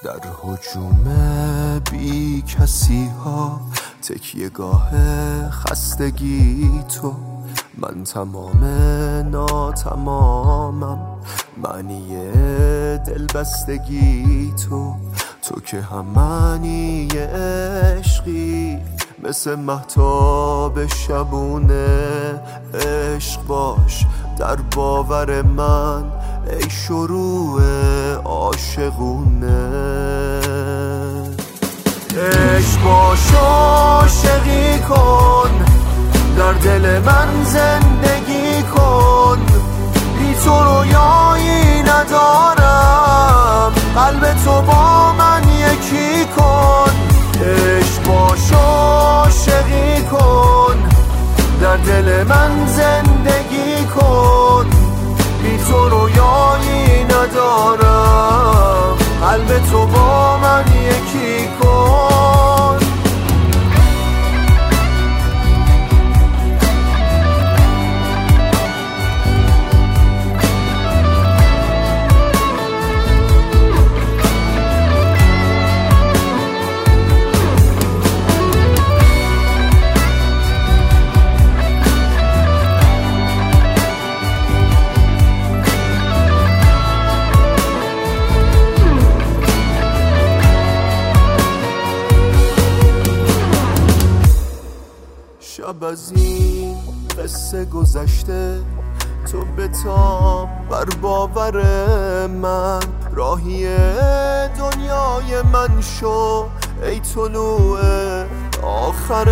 در هجوم بی کسی ها تکیهگاه خستگی تو، من تمام ناتمامم، معنی دلبستگی تو که هم معنی عشقی، مثل مهتاب شبونه عشق باش در باور من، ای شروع عاشقونه. عشق باش عاشقی کن، در دل من زندگی کن، بی تو رویایی ندارم، قلب تو با من یکی کن. عشق باش عاشقی کن، در دل من زندگی کن، بی تو رویایی ندارم، قلب تو با من یکی کن. شب از این قصه گذشته، تو بتاب بر باور من، راهی دنیای من شو، ای طلوع آخر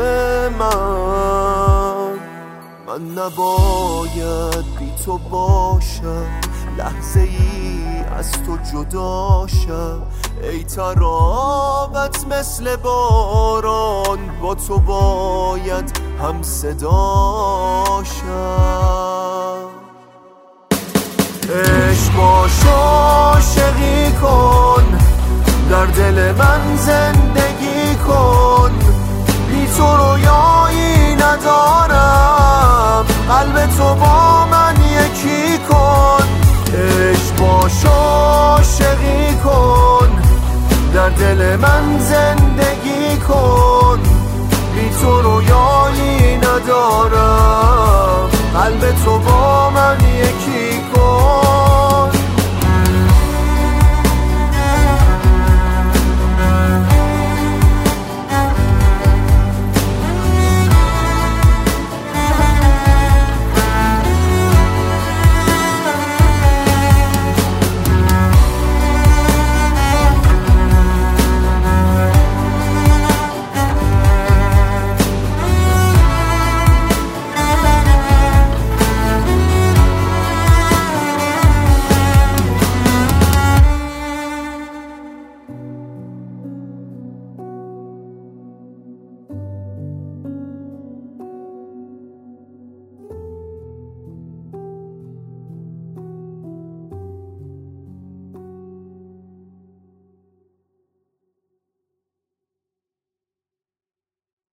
من نباید بی تو باشم، لحظه ای از تو جدا شم، ای تراوت مثل باران، با تو باید هم صدا شم. عشق باش عاشقی کن، در دل من زندگی کن، بی تو رویایی ندارم، قلب تو با من یکی کن. عشق باش عاشقی کن، در دل من زندگی کن، بی تو رویایی ندارم، قلب تو با